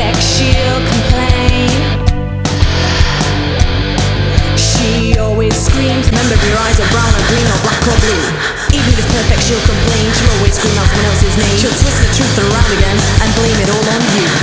perfect, she'll complain. She always screams, remember your eyes are brown or green or black or blue. Even if it's perfect, she'll complain. She'll always scream out someone else's name. She'll twist the truth around again and blame it all on you.